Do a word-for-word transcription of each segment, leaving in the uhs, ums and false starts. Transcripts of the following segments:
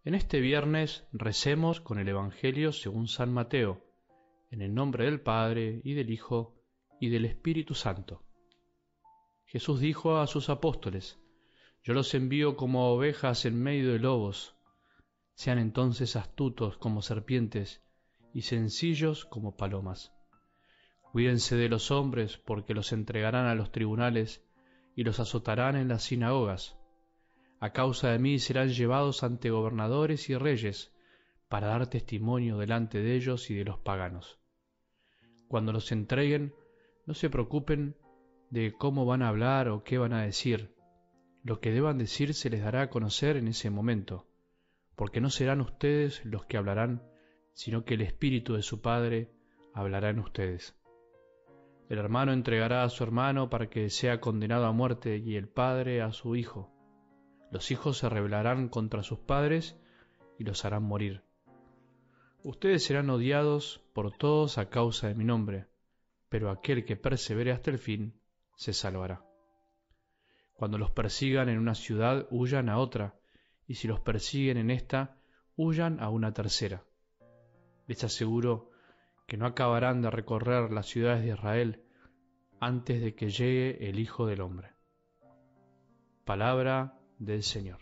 En este viernes recemos con el Evangelio según San Mateo, en el nombre del Padre, y del Hijo, y del Espíritu Santo. Jesús dijo a sus apóstoles: Yo los envío como ovejas en medio de lobos. Sean entonces astutos como serpientes y sencillos como palomas. Cuídense de los hombres, porque los entregarán a los tribunales y los azotarán en las sinagogas. A causa de mí serán llevados ante gobernadores y reyes, para dar testimonio delante de ellos y de los paganos. Cuando los entreguen, no se preocupen de cómo van a hablar o qué van a decir. Lo que deban decir se les dará a conocer en ese momento, porque no serán ustedes los que hablarán, sino que el Espíritu de su Padre hablará en ustedes. El hermano entregará a su hermano para que sea condenado a muerte, y el padre a su hijo. Los hijos se rebelarán contra sus padres y los harán morir. Ustedes serán odiados por todos a causa de mi nombre, pero aquel que persevere hasta el fin se salvará. Cuando los persigan en una ciudad, huyan a otra, y si los persiguen en esta, huyan a una tercera. Les aseguro que no acabarán de recorrer las ciudades de Israel antes de que llegue el Hijo del Hombre. Palabra del Señor.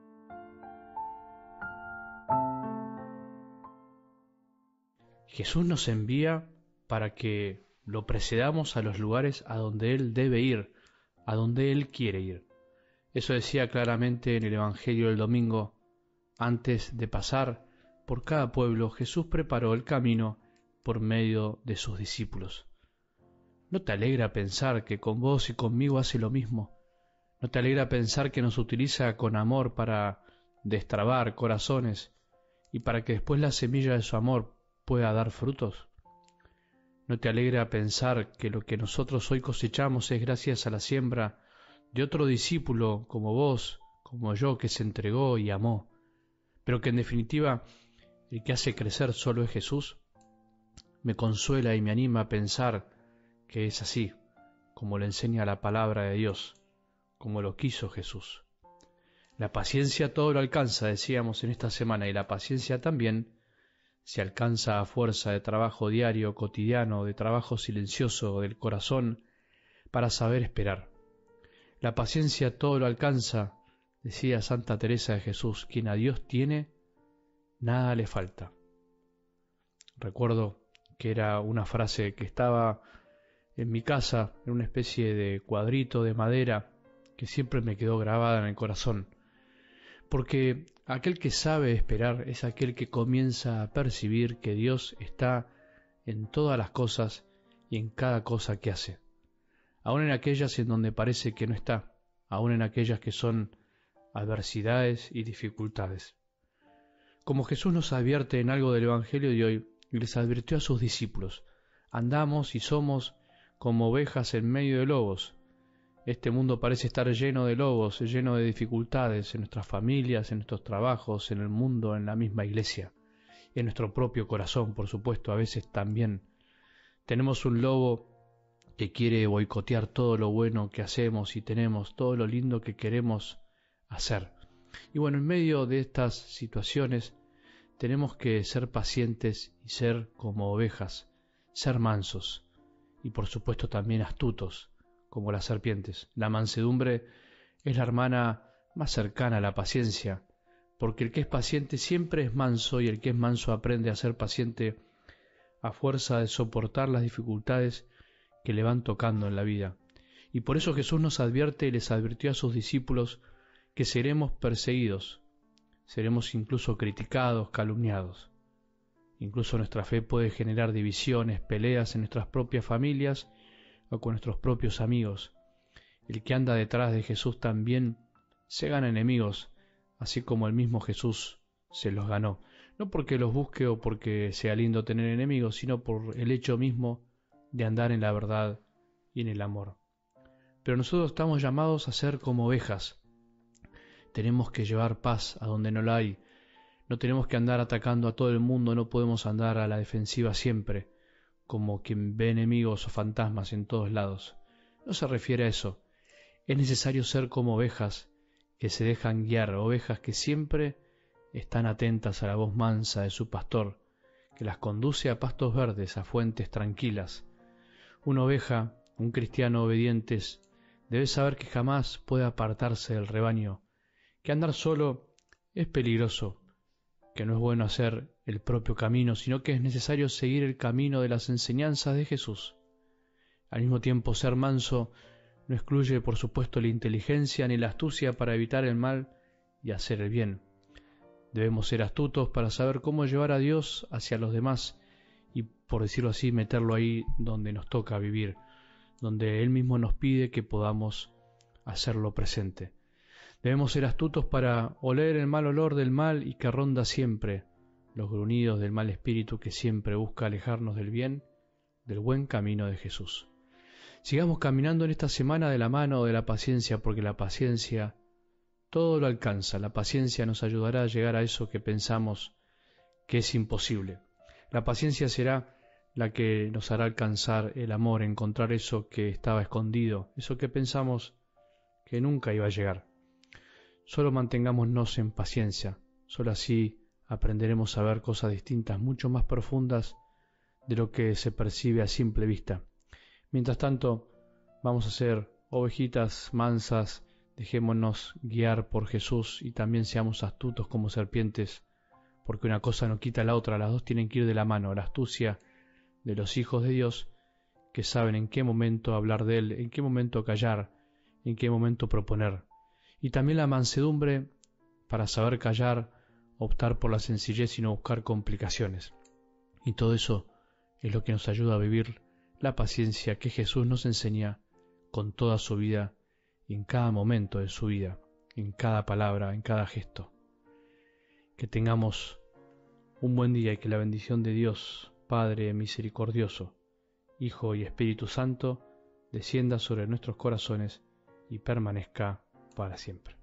Jesús nos envía para que lo precedamos a los lugares a donde Él debe ir, a donde Él quiere ir. Eso decía claramente en el Evangelio del domingo. Antes de pasar por cada pueblo, Jesús preparó el camino por medio de sus discípulos. ¿No te alegra pensar que con vos y conmigo hace lo mismo? ¿No te alegra pensar que nos utiliza con amor para destrabar corazones y para que después la semilla de su amor pueda dar frutos? ¿No te alegra pensar que lo que nosotros hoy cosechamos es gracias a la siembra de otro discípulo como vos, como yo, que se entregó y amó, pero que en definitiva el que hace crecer solo es Jesús? Me consuela y me anima a pensar que es así, como lo enseña la palabra de Dios, como lo quiso Jesús. La paciencia todo lo alcanza, decíamos en esta semana, y la paciencia también se alcanza a fuerza de trabajo diario, cotidiano, de trabajo silencioso del corazón, para saber esperar. La paciencia todo lo alcanza, decía Santa Teresa de Jesús: quien a Dios tiene, nada le falta. Recuerdo que era una frase que estaba en mi casa, en una especie de cuadrito de madera, que siempre me quedó grabada en el corazón, porque aquel que sabe esperar es aquel que comienza a percibir que Dios está en todas las cosas y en cada cosa que hace, aun en aquellas en donde parece que no está, aun en aquellas que son adversidades y dificultades. Como Jesús nos advierte en algo del Evangelio de hoy, les advirtió a sus discípulos: andamos y somos como ovejas en medio de lobos. Este mundo parece estar lleno de lobos, lleno de dificultades en nuestras familias, en nuestros trabajos, en el mundo, en la misma iglesia, en nuestro propio corazón, por supuesto, a veces también. Tenemos un lobo que quiere boicotear todo lo bueno que hacemos y tenemos, todo lo lindo que queremos hacer. Y bueno, en medio de estas situaciones tenemos que ser pacientes y ser como ovejas, ser mansos y por supuesto también astutos, como las serpientes. La mansedumbre es la hermana más cercana a la paciencia, porque el que es paciente siempre es manso, y el que es manso aprende a ser paciente a fuerza de soportar las dificultades que le van tocando en la vida. Y por eso Jesús nos advierte y les advirtió a sus discípulos que seremos perseguidos, seremos incluso criticados, calumniados. Incluso nuestra fe puede generar divisiones, peleas en nuestras propias familias o con nuestros propios amigos. El que anda detrás de Jesús también se gana enemigos, así como el mismo Jesús se los ganó. No porque los busque o porque sea lindo tener enemigos, sino por el hecho mismo de andar en la verdad y en el amor. Pero nosotros estamos llamados a ser como ovejas. Tenemos que llevar paz a donde no la hay. No tenemos que andar atacando a todo el mundo, no podemos andar a la defensiva siempre, como quien ve enemigos o fantasmas en todos lados. No se refiere a eso. Es necesario ser como ovejas que se dejan guiar, ovejas que siempre están atentas a la voz mansa de su pastor, que las conduce a pastos verdes, a fuentes tranquilas. Una oveja, un cristiano obediente, debe saber que jamás puede apartarse del rebaño, que andar solo es peligroso, que no es bueno hacer el propio camino, sino que es necesario seguir el camino de las enseñanzas de Jesús. Al mismo tiempo, ser manso no excluye, por supuesto, la inteligencia ni la astucia para evitar el mal y hacer el bien. Debemos ser astutos para saber cómo llevar a Dios hacia los demás y, por decirlo así, meterlo ahí donde nos toca vivir, donde Él mismo nos pide que podamos hacerlo presente. Debemos ser astutos para oler el mal olor del mal y que ronda siempre, los gruñidos del mal espíritu que siempre busca alejarnos del bien, del buen camino de Jesús. Sigamos caminando en esta semana de la mano de la paciencia, porque la paciencia todo lo alcanza. La paciencia nos ayudará a llegar a eso que pensamos que es imposible. La paciencia será la que nos hará alcanzar el amor, encontrar eso que estaba escondido, eso que pensamos que nunca iba a llegar. Solo mantengámonos en paciencia, solo así aprenderemos a ver cosas distintas, mucho más profundas de lo que se percibe a simple vista. Mientras tanto, vamos a ser ovejitas mansas, dejémonos guiar por Jesús y también seamos astutos como serpientes, porque una cosa no quita la otra, las dos tienen que ir de la mano, la astucia de los hijos de Dios, que saben en qué momento hablar de Él, en qué momento callar, en qué momento proponer, y también la mansedumbre para saber callar, optar por la sencillez y no buscar complicaciones. Y todo eso es lo que nos ayuda a vivir la paciencia que Jesús nos enseña con toda su vida, en cada momento de su vida, en cada palabra, en cada gesto. Que tengamos un buen día y que la bendición de Dios, Padre misericordioso, Hijo y Espíritu Santo, descienda sobre nuestros corazones y permanezca para siempre.